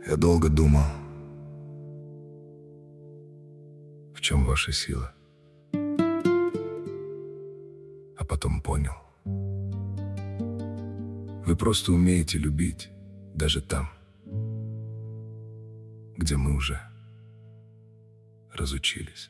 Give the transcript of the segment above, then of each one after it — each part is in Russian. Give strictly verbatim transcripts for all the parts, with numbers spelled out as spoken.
Я долго думал, в чем ваша сила, а потом понял. Вы просто умеете любить, даже там, где мы уже разучились.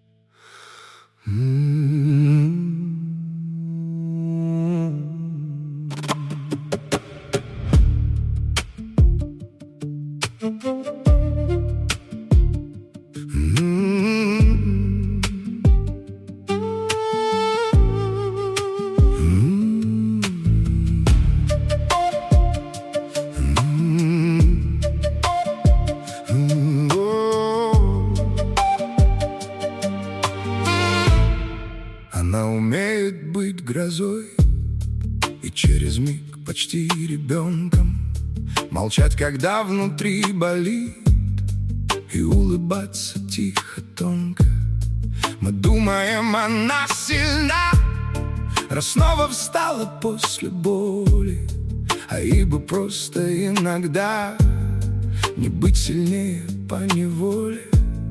Она умеет быть грозой и через миг почти ребенком, молчать, когда внутри болит, и улыбаться тихо, тонко. Мы думаем, она сильна, раз снова встала после боли, а ей бы просто иногда не быть сильнее поневоле.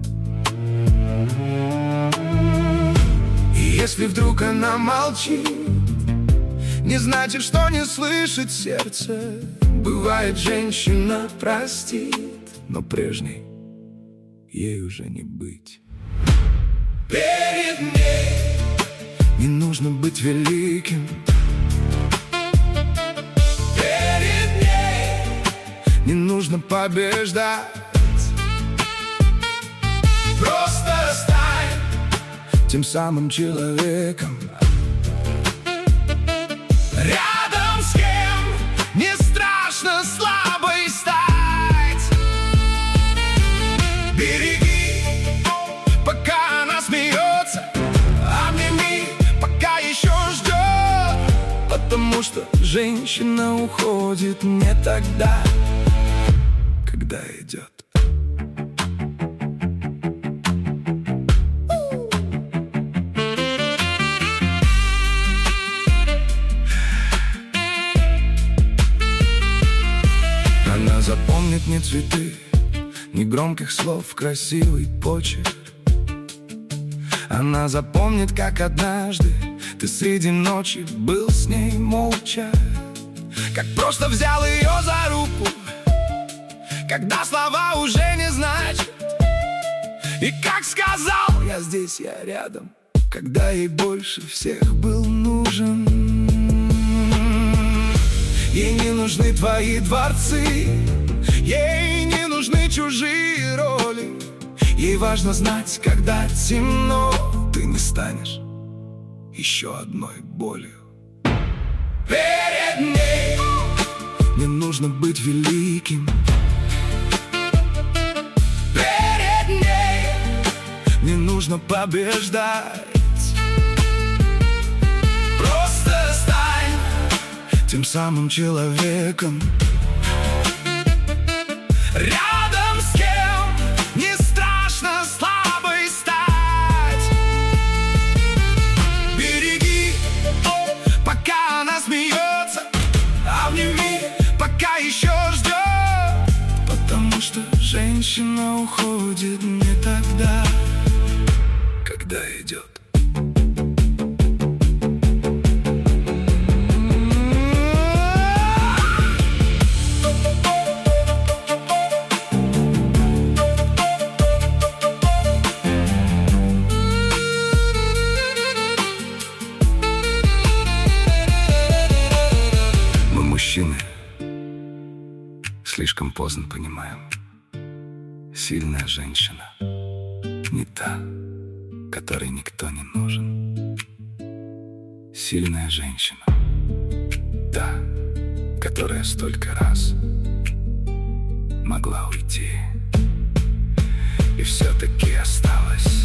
Если вдруг она молчит, не значит, что не слышит сердце. Бывает, женщина простит, но прежней ей уже не быть. Перед ней не нужно быть великим. Перед ней не нужно побеждать. Просто стань тем самым человеком, рядом с кем не страшно слабой стать. Береги, пока она смеется, обними, пока еще ждет, потому что женщина уходит не тогда, когда идет. Она запомнит не цветы, ни громких слов, красивый почерк. Она запомнит, как однажды ты среди ночи был с ней молча, как просто взял ее за руку, когда слова уже не значат, и как сказал: я здесь, я рядом, когда ей больше всех был нужен. Ей не нужны твои дворцы, ей не нужны чужие роли. Ей важно знать, когда темно, ты не станешь еще одной болью. Перед ней не нужно быть великим. Перед ней не нужно побеждать. Просто стань тем самым человеком, рядом с кем не страшно слабой стать. Береги, пока она смеется, обними, пока еще ждет, потому что женщина уходит не тогда, когда идет. Мужчины слишком поздно понимаем, сильная женщина не та, которой никто не нужен. Сильная женщина та, которая столько раз могла уйти и все-таки осталась.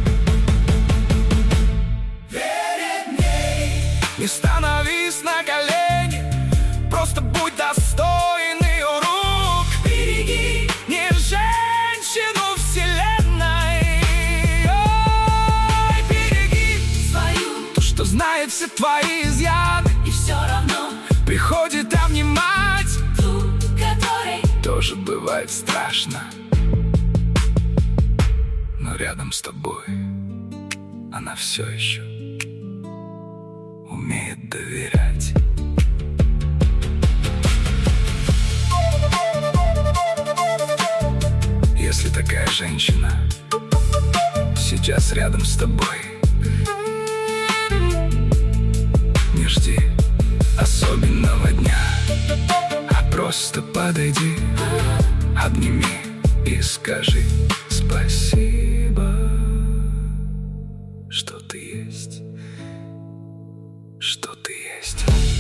Перед ней не становись на колени, просто будь достоин ее рук. Береги не женщину вселенной, ой, береги свою, то, что знает все твои изъяны, и все равно приходит обнимать ту, которой тоже тоже бывает страшно, но рядом с тобой она все еще умеет доверять. Если такая женщина сейчас рядом с тобой, не жди особенного дня, а просто подойди, обними и скажи спасибо, что ты есть, что ты есть.